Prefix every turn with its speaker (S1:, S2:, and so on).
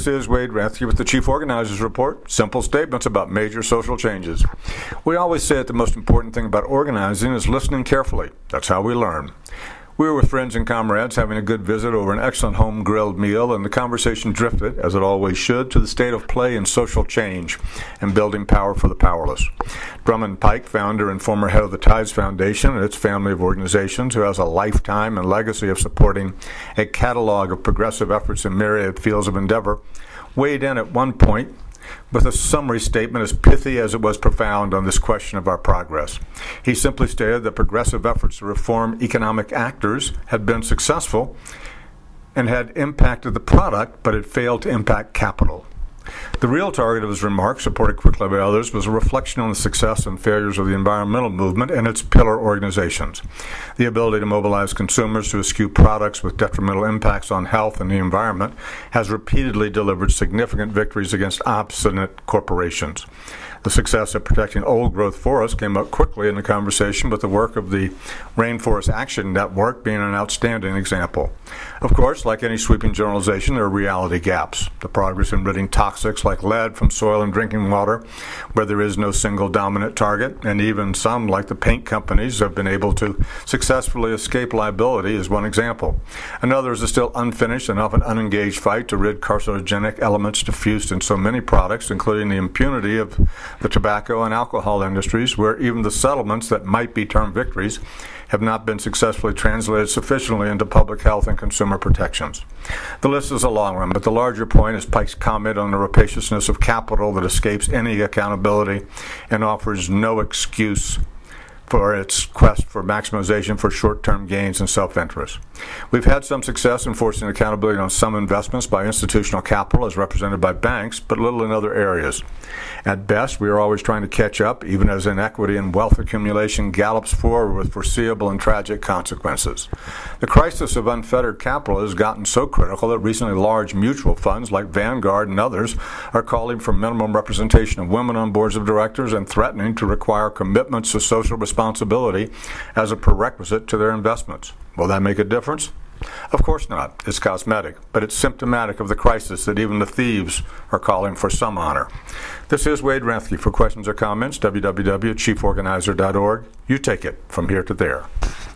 S1: This is Wade Rathke with the Chief Organizers Report. Simple statements about major social changes. We always say that the most important thing about organizing is listening carefully. That's how we learn. We were with friends and comrades having a good visit over an excellent home-grilled meal, and the conversation drifted, as it always should, to the state of play in social change and building power for the powerless. Drummond Pike, founder and former head of the Tides Foundation and its family of organizations, who has a lifetime and legacy of supporting a catalog of progressive efforts in myriad fields of endeavor, weighed in at one point with a summary statement as pithy as it was profound on this question of our progress. He simply stated that progressive efforts to reform economic actors had been successful and had impacted the product, but it failed to impact capital. The real target of his remarks, supported quickly by others, was a reflection on the success and failures of the environmental movement and its pillar organizations. The ability to mobilize consumers to eschew products with detrimental impacts on health and the environment has repeatedly delivered significant victories against obstinate corporations. The success of protecting old-growth forests came up quickly in the conversation, with the work of the Rainforest Action Network being an outstanding example. Of course, like any sweeping generalization, there are reality gaps. The progress in ridding toxics like lead from soil and drinking water, where there is no single dominant target, and even some, like the paint companies, have been able to successfully escape liability, is one example. Another is a still unfinished and often unengaged fight to rid carcinogenic elements diffused in so many products, including the impunity of the tobacco and alcohol industries, where even the settlements that might be termed victories have not been successfully translated sufficiently into public health and consumer protections. The list is a long one, but the larger point is Pike's comment on the rapaciousness of capital that escapes any accountability and offers no excuse for its quest for maximization for short-term gains and self-interest. We've had some success in forcing accountability on some investments by institutional capital as represented by banks, but little in other areas. At best, we are always trying to catch up, even as inequity and wealth accumulation gallops forward with foreseeable and tragic consequences. The crisis of unfettered capital has gotten so critical that recently large mutual funds like Vanguard and others are calling for minimum representation of women on boards of directors and threatening to require commitments to social responsibility as a prerequisite to their investments. Will that make a difference? Of course not. It's cosmetic, but it's symptomatic of the crisis that even the thieves are calling for some honor. This is Wade Rathke. For questions or comments, www.chieforganizer.org. You take it from here to there.